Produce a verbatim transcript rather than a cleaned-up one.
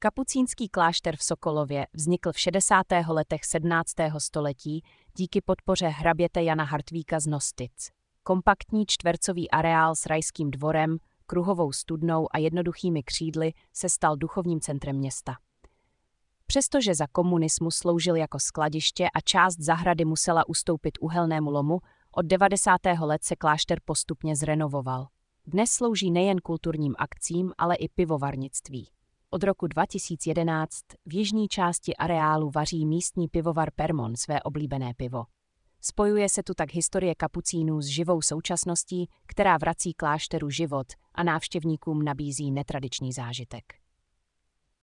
Kapucínský klášter v Sokolově vznikl v šedesátých letech sedmnáctého století díky podpoře hraběte Jana Hartvíka z Nostitz. Kompaktní čtvercový areál s rajským dvorem, kruhovou studnou a jednoduchými křídly se stal duchovním centrem města. Přestože za komunismu sloužil jako skladiště a část zahrady musela ustoupit uhelnému lomu, od devadesátých let se klášter postupně zrenovoval. Dnes slouží nejen kulturním akcím, ale i pivovarnictví. Od roku dva tisíce jedenáct v jižní části areálu vaří místní pivovar Permon své oblíbené pivo. Spojuje se tu tak historie kapucínů s živou současností, která vrací klášteru život a návštěvníkům nabízí netradiční zážitek.